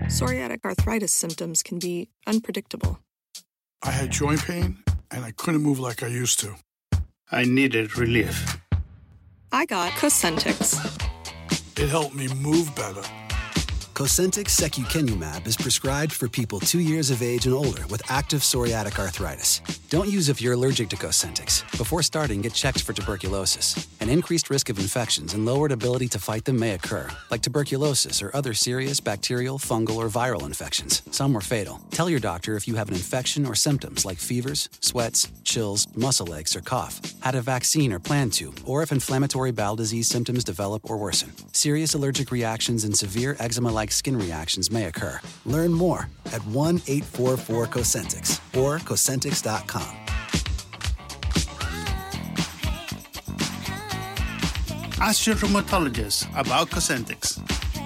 Psoriatic arthritis symptoms can be unpredictable. I had joint pain, and I couldn't move like I used to. I needed relief. I got Cosentyx. It helped me move better. Cosentyx secukinumab is prescribed for people 2 years of age and older with active psoriatic arthritis. Don't use if you're allergic to Cosentyx. Before starting, get checked for tuberculosis. An increased risk of infections and lowered ability to fight them may occur, like tuberculosis or other serious bacterial, fungal, or viral infections. Some were fatal. Tell your doctor if you have an infection or symptoms like fevers, sweats, chills, muscle aches, or cough, had a vaccine or plan to, or if inflammatory bowel disease symptoms develop or worsen. Serious allergic reactions and severe eczema-like skin reactions may occur. Learn more at 1-844-COSENTYX or Cosentyx.com. Ask your rheumatologist about Cosentyx.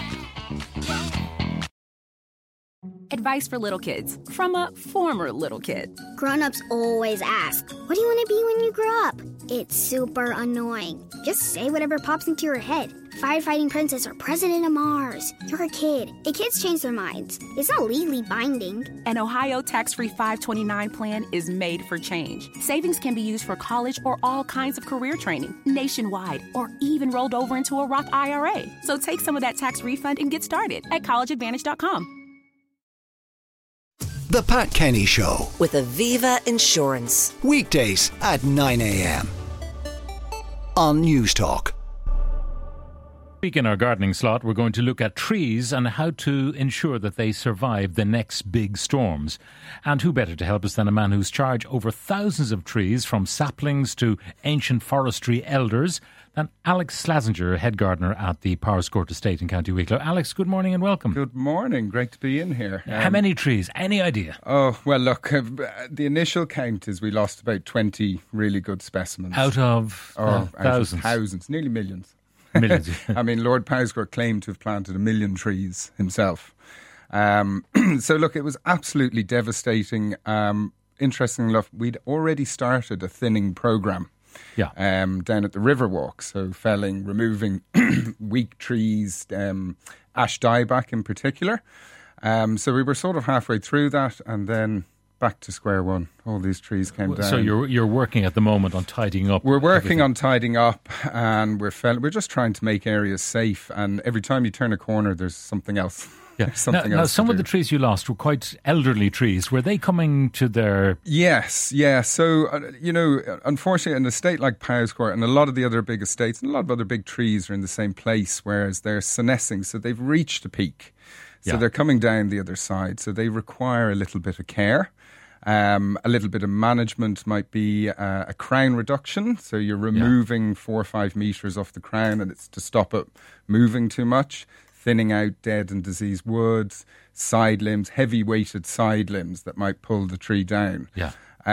Advice for little kids from a former little kid. Grown-ups always ask, what do you want to be when you grow up? It's super annoying. Just say whatever pops into your head. Firefighting princess or president of Mars. You're a kid. And kids change their minds. It's not legally binding. An Ohio tax-free 529 plan is made for change. Savings can be used for college or all kinds of career training, nationwide, or even rolled over into a Roth IRA. So take some of that tax refund and get started at collegeadvantage.com. The Pat Kenny Show with Aviva Insurance. Weekdays at 9 a.m. on News Talk. Week in our gardening slot, we're going to look at trees and how to ensure that they survive the next big storms. And who better to help us than a man who's charged over thousands of trees, from saplings to ancient forestry elders, than Alex Slazenger, head gardener at the Powerscourt Estate in County Wicklow. Alex, good morning and welcome. Good morning. Great to be in here. How many trees? Any idea? Oh, well, look, the initial count is we lost about 20 really good specimens. Out of thousands? Thousands, nearly millions. Millions. I mean, Lord Powerscourt claimed to have planted 1 million trees himself. So, look, it was absolutely devastating. Interestingly enough, we'd already started a thinning programme. Yeah. Down at the Riverwalk, so felling, removing weak trees, ash dieback in particular. So we were sort of halfway through that, and then back to square one. All these trees came down. So you're working at the moment on tidying up. We're working on tidying up, and we're just trying to make areas safe. And every time you turn a corner, there's something else. Yeah. Now, some of the trees you lost were quite elderly trees. Were they coming to their... Yes, yeah. So, unfortunately, an estate like Powerscourt and a lot of the other big estates and a lot of other big trees are in the same place, whereas they're senescing, so they've reached a peak. So they're coming down the other side. So they require a little bit of care. A little bit of management might be a crown reduction. So you're removing 4 or 5 metres off the crown, and it's to stop it moving too much. Thinning out dead and diseased woods, side limbs, heavy-weighted side limbs that might pull the tree down. Yeah.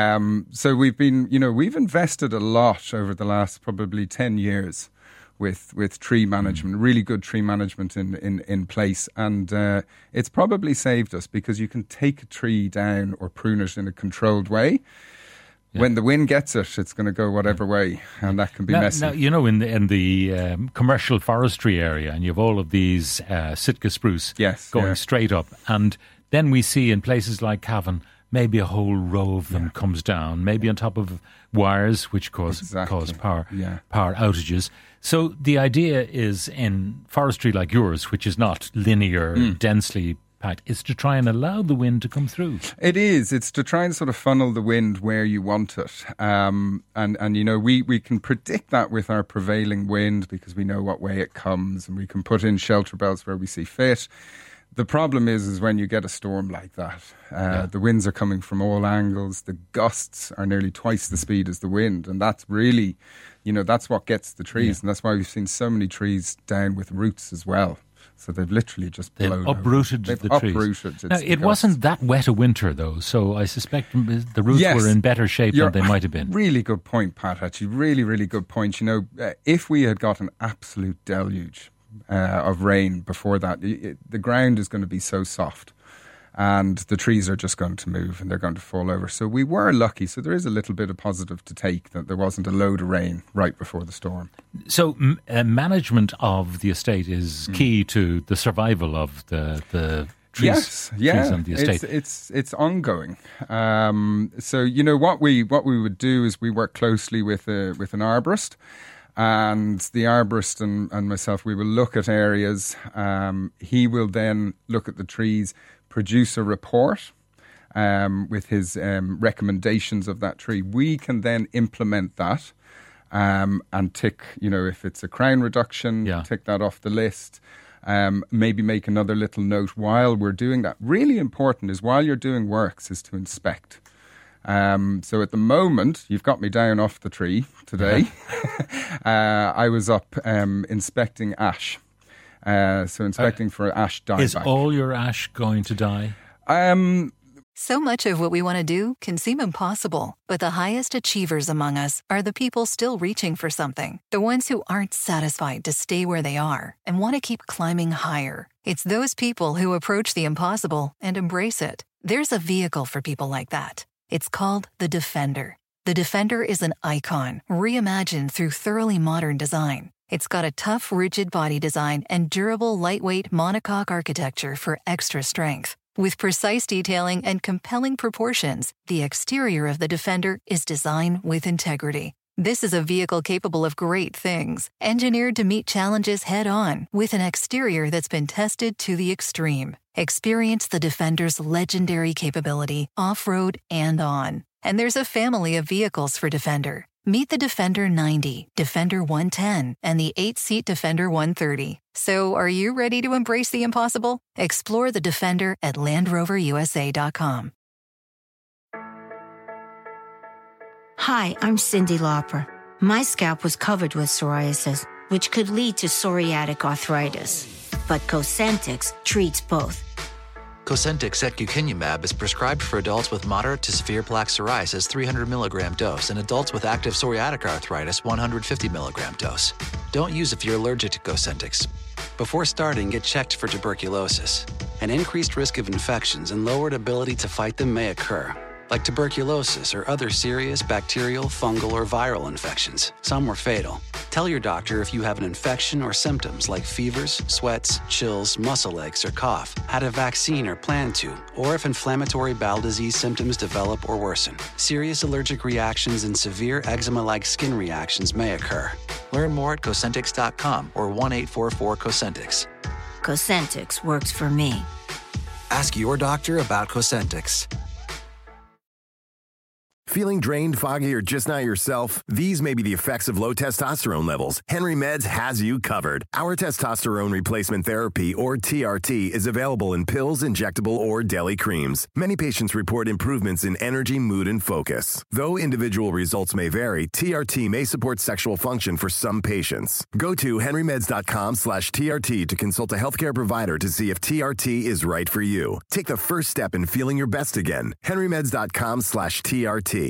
So we've invested a lot over the last probably 10 years with tree management, really good tree management in place. And it's probably saved us because you can take a tree down or prune it in a controlled way. Yeah. When the wind gets it, it's going to go whatever way, and that can be messy. Now, in the commercial forestry area, and you have all of these Sitka spruce going straight up, and then we see in places like Cavan, maybe a whole row of them comes down, maybe on top of wires, which cause power outages. So the idea is, in forestry like yours, which is not linear, densely packed, is to try and allow the wind to come through. It is. It's to try and sort of funnel the wind where you want it. And we can predict that with our prevailing wind because we know what way it comes, and we can put in shelter belts where we see fit. The problem is when you get a storm like that, the winds are coming from all angles. The gusts are nearly twice the speed as the wind. And that's really, that's what gets the trees. Yeah. And that's why we've seen so many trees down with roots as well. So they've literally just blown uprooted over. The trees. Now, it wasn't that wet a winter, though, so I suspect the roots were in better shape than they might have been. Really good point, Pat, actually. Really, really good point. If we had got an absolute deluge of rain before that, the ground is going to be so soft and the trees are just going to move and they're going to fall over. So we were lucky. So there is a little bit of positive to take that there wasn't a load of rain right before the storm. So management of the estate is key to the survival of the trees on the estate. It's ongoing. So what we would do is we work closely with an arborist, and the arborist and myself, we will look at areas. He will then look at the trees, produce a report with his recommendations of that tree. We can then implement that and tick, if it's a crown reduction, tick that off the list. Maybe make another little note while we're doing that. Really important is while you're doing works is to inspect. So at the moment, you've got me down off the tree today. I was up inspecting ash. So inspecting for ash dieback. Is all your ash going to die? So much of what we want to do can seem impossible, but the highest achievers among us are the people still reaching for something. The ones who aren't satisfied to stay where they are and want to keep climbing higher. It's those people who approach the impossible and embrace it. There's a vehicle for people like that. It's called the Defender. The Defender is an icon, reimagined through thoroughly modern design. It's got a tough, rigid body design and durable, lightweight monocoque architecture for extra strength. With precise detailing and compelling proportions, the exterior of the Defender is designed with integrity. This is a vehicle capable of great things, engineered to meet challenges head-on with an exterior that's been tested to the extreme. Experience the Defender's legendary capability off-road and on. And there's a family of vehicles for Defender. Meet the Defender 90, Defender 110, and the 8-seat Defender 130. So are you ready to embrace the impossible? Explore the Defender at LandRoverUSA.com. Hi, I'm Cyndi Lauper. My scalp was covered with psoriasis, which could lead to psoriatic arthritis. But Cosentyx treats both. Cosentyx secukinumab is prescribed for adults with moderate to severe plaque psoriasis 300 milligram dose and adults with active psoriatic arthritis 150 milligram dose. Don't use if you're allergic to Cosentyx. Before starting, get checked for tuberculosis. An increased risk of infections and lowered ability to fight them may occur, like tuberculosis or other serious bacterial, fungal, or viral infections. Some were fatal. Tell your doctor if you have an infection or symptoms like fevers, sweats, chills, muscle aches, or cough, had a vaccine or plan to, or if inflammatory bowel disease symptoms develop or worsen. Serious allergic reactions and severe eczema-like skin reactions may occur. Learn more at Cosentyx.com or 1-844-COSENTYX. Cosentyx works for me. Ask your doctor about Cosentyx. Feeling drained, foggy, or just not yourself? These may be the effects of low testosterone levels. Henry Meds has you covered. Our testosterone replacement therapy, or TRT, is available in pills, injectable, or daily creams. Many patients report improvements in energy, mood, and focus. Though individual results may vary, TRT may support sexual function for some patients. Go to henrymeds.com/TRT to consult a healthcare provider to see if TRT is right for you. Take the first step in feeling your best again. henrymeds.com/TRT.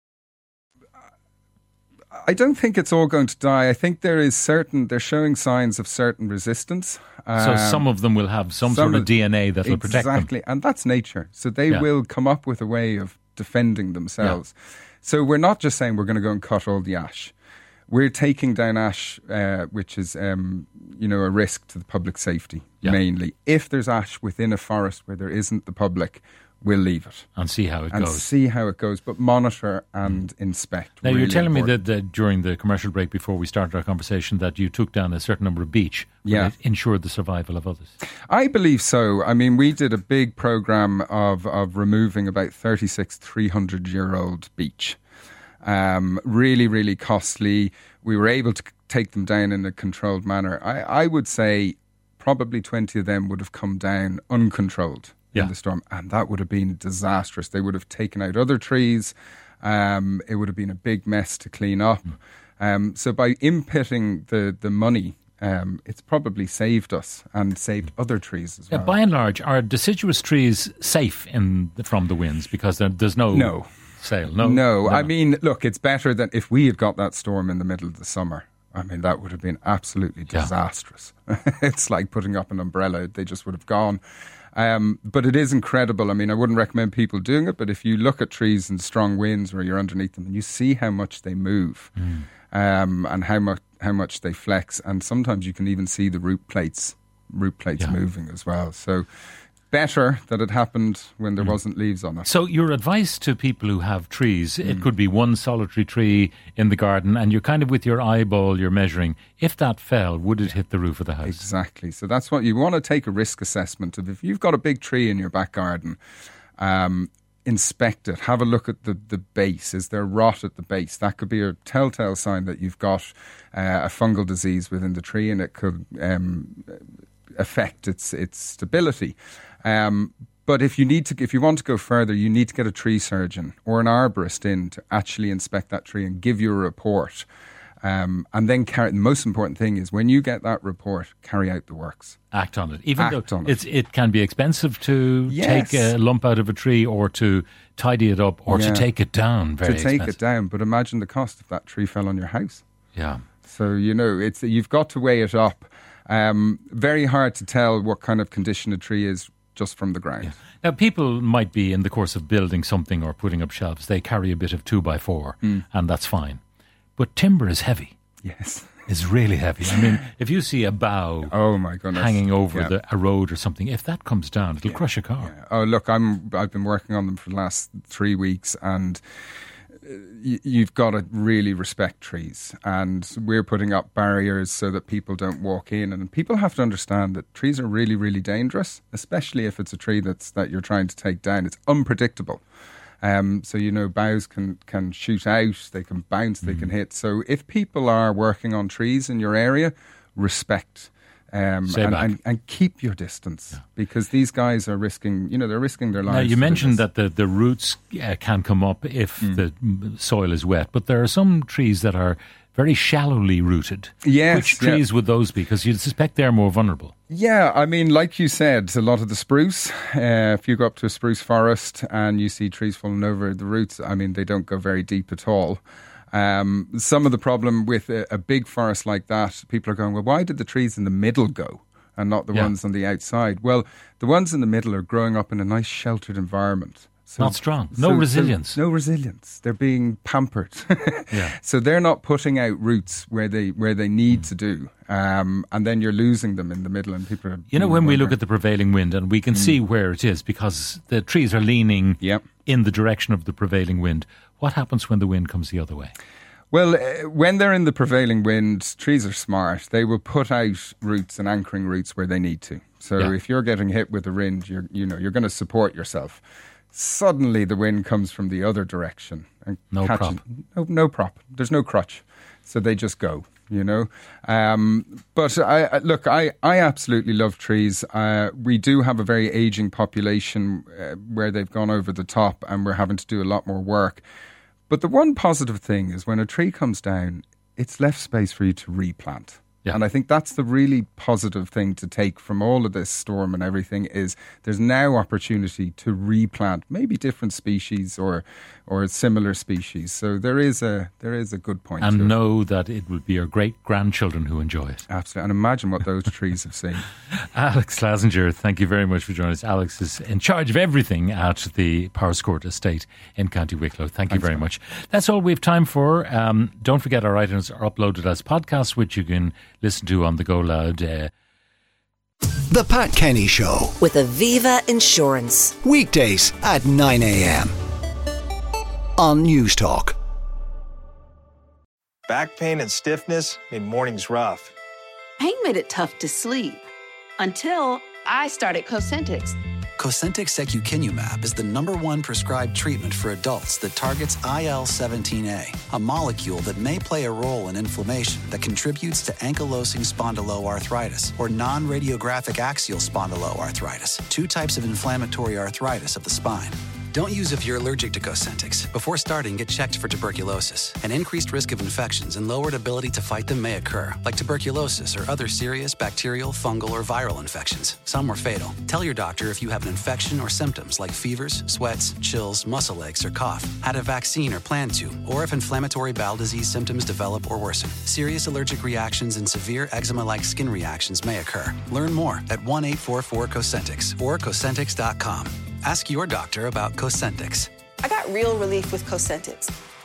I don't think it's all going to die. I think they're showing signs of certain resistance. So some of them will have some sort of DNA that will protect them. Exactly, and that's nature. So they will come up with a way of defending themselves. Yeah. So we're not just saying we're going to go and cut all the ash. We're taking down ash, which is, a risk to the public safety, mainly. If there's ash within a forest where there isn't the public, we'll leave it. And see how it goes. But monitor and inspect. Now, really you're telling important. me that during the commercial break before we started our conversation that you took down a certain number of beech that ensured the survival of others. I believe so. I mean, we did a big programme of removing about 36 300-year-old beech. Really, really costly. We were able to take them down in a controlled manner. I would say probably 20 of them would have come down uncontrolled in the storm, and that would have been disastrous. They would have taken out other trees. It would have been a big mess to clean up. So by inputting the money, it's probably saved us and saved other trees as well. By and large, are deciduous trees safe from the winds because there's no sale? No. I mean, look, it's better than if we had got that storm in the middle of the summer. I mean, that would have been absolutely disastrous. It's like putting up an umbrella. They just would have gone. But it is incredible. I mean, I wouldn't recommend people doing it, but if you look at trees in strong winds where you're underneath them and you see how much they move and how much they flex, and sometimes you can even see the root plates moving as well. So better that it happened when there wasn't leaves on it. So your advice to people who have trees, it could be one solitary tree in the garden and you're kind of with your eyeball, you're measuring. If that fell, would it hit the roof of the house? Exactly. So that's what you want to take a risk assessment of. If you've got a big tree in your back garden, inspect it, have a look at the base. Is there rot at the base? That could be a telltale sign that you've got a fungal disease within the tree, and it could affect its stability. But if you want to go further, you need to get a tree surgeon or an arborist in to actually inspect that tree and give you a report. And then the most important thing is when you get that report, carry out the works. Act on it. Even though it can be expensive to take a lump out of a tree or to tidy it up or to take it down. Very expensive. It down. But imagine the cost if that tree fell on your house. Yeah. So, you've got to weigh it up. Very hard to tell what kind of condition a tree is just from the ground. Yeah. Now, people might be in the course of building something or putting up shelves. They carry a bit of 2x4 and that's fine. But timber is heavy. Yes. It's really heavy. I mean, if you see a bough hanging over a road or something, if that comes down, it'll crush a car. Yeah. Oh, look, I've been working on them for the last 3 weeks, and you've got to really respect trees. And we're putting up barriers so that people don't walk in. And people have to understand that trees are really, really dangerous, especially if it's a tree that you're trying to take down. It's unpredictable. So, boughs can shoot out, they can bounce, they can hit. So if people are working on trees in your area, respect and keep your distance because these guys are risking, they're risking their lives. Now, you mentioned that the roots can come up if the soil is wet, but there are some trees that are very shallowly rooted. Yes. Which trees would those be? Because you'd suspect they're more vulnerable. Yeah, I mean, like you said, a lot of the spruce, if you go up to a spruce forest and you see trees falling over the roots, I mean, they don't go very deep at all. Some of the problem with a big forest like that, people are going, well, why did the trees in the middle go and not the ones on the outside? Well, the ones in the middle are growing up in a nice sheltered environment. So, not strong. No resilience. No resilience. They're being pampered. So they're not putting out roots where they need to do. And then you're losing them in the middle and people are... when we look at the prevailing wind and we can see where it is because the trees are leaning in the direction of the prevailing wind. What happens when the wind comes the other way? Well, when they're in the prevailing wind, trees are smart. They will put out roots and anchoring roots where they need to. So if you're getting hit with the wind, you're going to support yourself. Suddenly the wind comes from the other direction. And no prop. No prop. There's no crutch. So they just go, But I absolutely love trees. We do have a very aging population where they've gone over the top and we're having to do a lot more work. But the one positive thing is when a tree comes down, it's left space for you to replant. Yeah. And I think that's the really positive thing to take from all of this storm and everything is there's now opportunity to replant maybe different species or similar species. So there is a good point. And know that it will be your great-grandchildren who enjoy it. Absolutely. And imagine what those trees have seen. Alex Slazenger, thank you very much for joining us. Alex is in charge of everything at the Powerscourt estate in County Wicklow. Thank you very much. That's all we have time for. Don't forget our items are uploaded as podcasts, which you can listen to on the Go Loud. The Pat Kenny Show with Aviva Insurance. Weekdays at 9 a.m. on News Talk. Back pain and stiffness made mornings rough. Pain made it tough to sleep until I started Cosentyx. Cosentyx secukinumab is the #1 prescribed treatment for adults that targets IL-17A, a molecule that may play a role in inflammation that contributes to ankylosing spondyloarthritis or non-radiographic axial spondyloarthritis, 2 types of inflammatory arthritis of the spine. Don't use if you're allergic to Cosentyx. Before starting, get checked for tuberculosis. An increased risk of infections and lowered ability to fight them may occur, like tuberculosis or other serious bacterial, fungal, or viral infections. Some are fatal. Tell your doctor if you have an infection or symptoms like fevers, sweats, chills, muscle aches, or cough, had a vaccine or plan to, or if inflammatory bowel disease symptoms develop or worsen. Serious allergic reactions and severe eczema-like skin reactions may occur. Learn more at 1-844-COSENTYX or Cosentyx.com. Ask your doctor about Cosentyx. I got real relief with Cosentyx.